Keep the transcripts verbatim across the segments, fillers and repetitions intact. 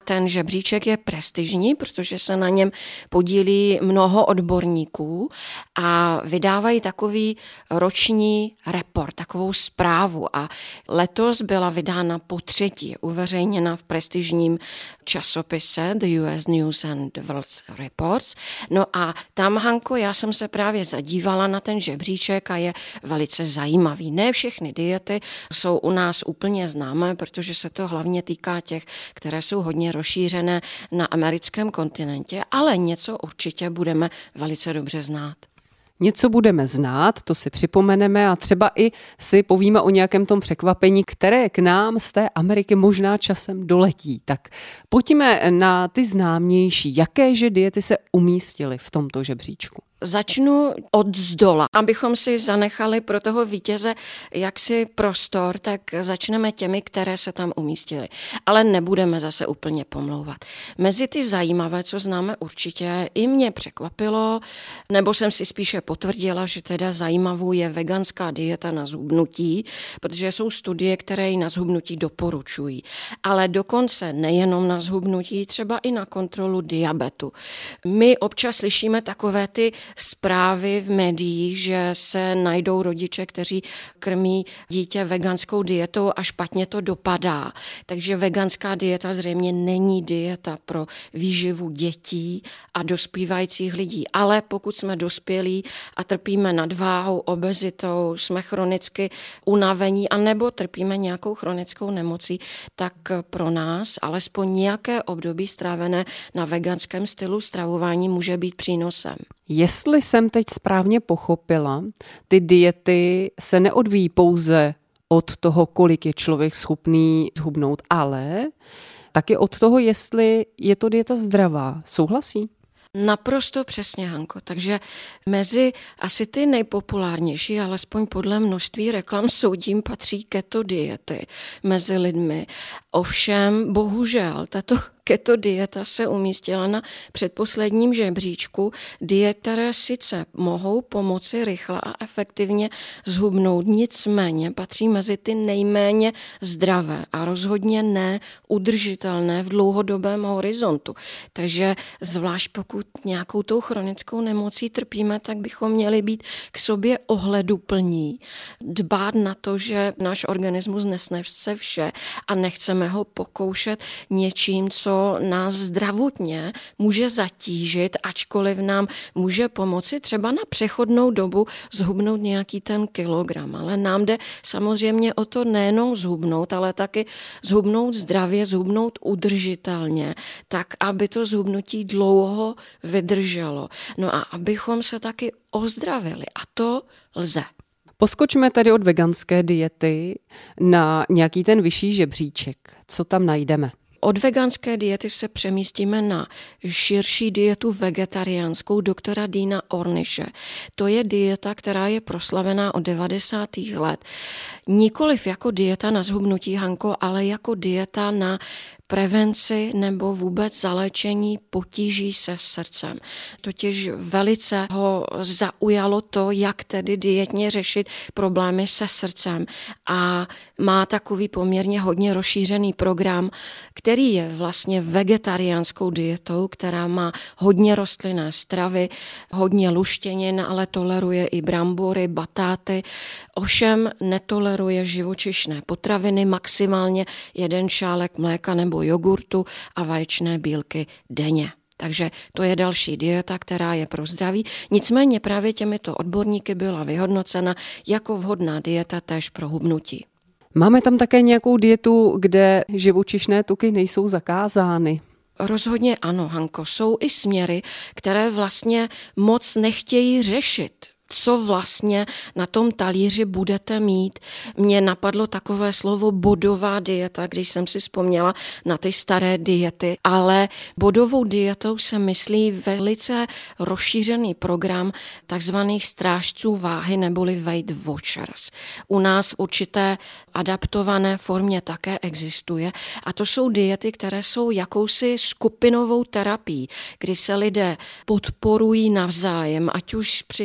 Ten žebříček je prestižní, protože se na něm podílí mnoho odborníků a vydávají takový roční report, takovou zprávu. A letos byla vydána po třetí, uveřejněna v prestižním časopise The U S News and World Reports. No a tam, Hanko, já jsem se právě zadívala na ten žebříček a je velice zajímavý. Ne všechny diety jsou u nás úplně známé, protože se to hlavně týká těch, které jsou hodně rozšířené na americkém kontinentě, ale něco určitě budeme velice dobře znát. Něco budeme znát, to si připomeneme a třeba i si povíme o nějakém tom překvapení, které k nám z té Ameriky možná časem doletí. Tak pojďme na ty známější. Jakéže diety se umístily v tomto žebříčku? Začnu od zdola. Abychom si zanechali pro toho vítěze jaksi prostor, tak začneme těmi, které se tam umístily. Ale nebudeme zase úplně pomlouvat. Mezi ty zajímavé, co známe určitě, i mě překvapilo, nebo jsem si spíše potvrdila, že teda zajímavou je veganská dieta na zhubnutí, protože jsou studie, které ji na zhubnutí doporučují. Ale dokonce nejenom na zhubnutí, třeba i na kontrolu diabetu. My občas slyšíme takové ty zprávy v médiích, že se najdou rodiče, kteří krmí dítě veganskou dietou a špatně to dopadá. Takže veganská dieta zřejmě není dieta pro výživu dětí a dospívajících lidí. Ale pokud jsme dospělí a trpíme nadváhou, obezitou, jsme chronicky unavení a nebo trpíme nějakou chronickou nemocí, tak pro nás alespoň nějaké období strávené na veganském stylu stravování může být přínosem. Jestli jsem teď správně pochopila, ty diety se neodvíjí pouze od toho, kolik je člověk schopný zhubnout, ale taky od toho, jestli je to dieta zdravá. Souhlasí? Naprosto přesně, Hanko. Takže mezi asi ty nejpopulárnější, alespoň podle množství reklam soudím, patří keto diety mezi lidmi. Ovšem, bohužel, tato keto dieta se umístila na předposledním žebříčku diet, které sice mohou pomoci rychle a efektivně zhubnout, nicméně patří mezi ty nejméně zdravé a rozhodně ne udržitelné v dlouhodobém horizontu. Takže zvlášť pokud nějakou tou chronickou nemocí trpíme, tak bychom měli být k sobě ohleduplní, dbát na to, že náš organismus nesnese vše a nechceme ho pokoušet něčím, co nás zdravotně může zatížit, ačkoliv nám může pomoci třeba na přechodnou dobu zhubnout nějaký ten kilogram. Ale nám jde samozřejmě o to nejenom zhubnout, ale taky zhubnout zdravě, zhubnout udržitelně, tak, aby to zhubnutí dlouho vydrželo. No a abychom se taky ozdravili. A to lze. Poskočme tedy od veganské diety na nějaký ten vyšší žebříček. Co tam najdeme? Od veganské diety se přemístíme na širší dietu vegetariánskou doktora Deana Ornishe. To je dieta, která je proslavená od devadesátých let. Nikoliv jako dieta na zhubnutí, Hanko, ale jako dieta na prevenci nebo vůbec zaléčení potíží se srdcem. Totiž velice ho zaujalo to, jak tedy dietně řešit problémy se srdcem. A má takový poměrně hodně rozšířený program, který je vlastně vegetariánskou dietou, která má hodně rostlinné stravy, hodně luštěnin, ale toleruje i brambory, batáty. Ovšem netoleruje živočišné potraviny, maximálně jeden šálek mléka nebo jogurtu a vaječné bílky denně. Takže to je další dieta, která je pro zdraví. Nicméně právě těmito odborníky byla vyhodnocena jako vhodná dieta též pro hubnutí. Máme tam také nějakou dietu, kde živočišné tuky nejsou zakázány? Rozhodně ano, Hanko. Jsou i směry, které vlastně moc nechtějí řešit, co vlastně na tom talíři budete mít. Mně napadlo takové slovo bodová dieta, když jsem si vzpomněla na ty staré diety, ale bodovou dietou se myslí velice rozšířený program takzvaných strážců váhy neboli Weight Watchers. U nás v určité adaptované formě také existuje a to jsou diety, které jsou jakousi skupinovou terapií, kdy se lidé podporují navzájem, ať už při scházení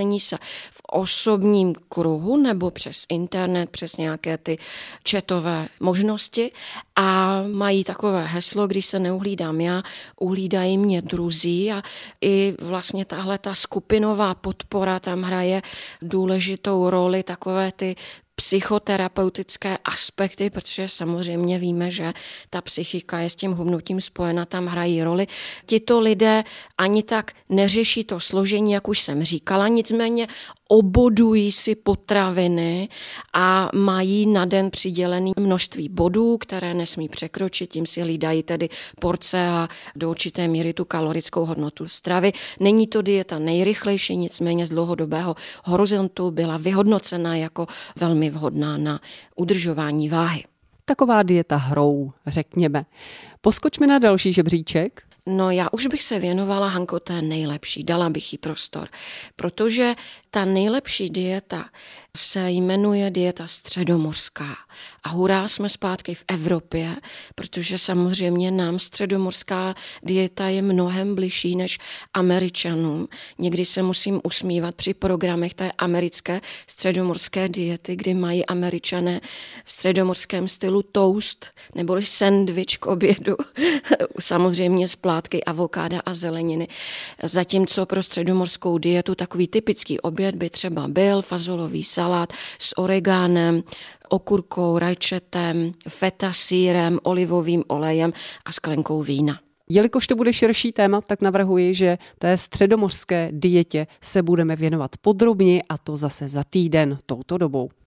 sezení se v osobním kruhu nebo přes internet, přes nějaké ty chatové možnosti a mají takové heslo, když se neuhlídám já, uhlídají mě druzí a i vlastně tahle ta skupinová podpora tam hraje důležitou roli, takové ty psychoterapeutické aspekty, protože samozřejmě víme, že ta psychika je s tím hubnutím spojena, tam hrají roli. Tito lidé ani tak neřeší to složení, jak už jsem říkala, nicméně obodují si potraviny a mají na den přidělené množství bodů, které nesmí překročit, tím si hlídají tedy porce a do určité míry tu kalorickou hodnotu stravy. Není to dieta nejrychlejší, nicméně z dlouhodobého horizontu byla vyhodnocena jako velmi vhodná na udržování váhy. Taková dieta hrou, řekněme. Poskočme na další žebříček. No já už bych se věnovala, Hanko, té nejlepší, dala bych jí prostor, protože ta nejlepší dieta se jmenuje dieta středomořská. A hurá, jsme zpátky v Evropě, protože samozřejmě nám středomořská dieta je mnohem bližší než Američanům. Někdy se musím usmívat při programech té americké středomořské diety, kdy mají Američané v středomořském stylu toast neboli sendvič k obědu, samozřejmě z plátky avokáda a zeleniny. Zatímco pro středomořskou dietu takový typický oběd by třeba byl fazolový salát s oregánem, okurkou, rajčetem, feta sýrem, olivovým olejem a sklenkou vína. Jelikož to bude širší téma, tak navrhuji, že té středomořské dietě se budeme věnovat podrobně a to zase za týden touto dobou.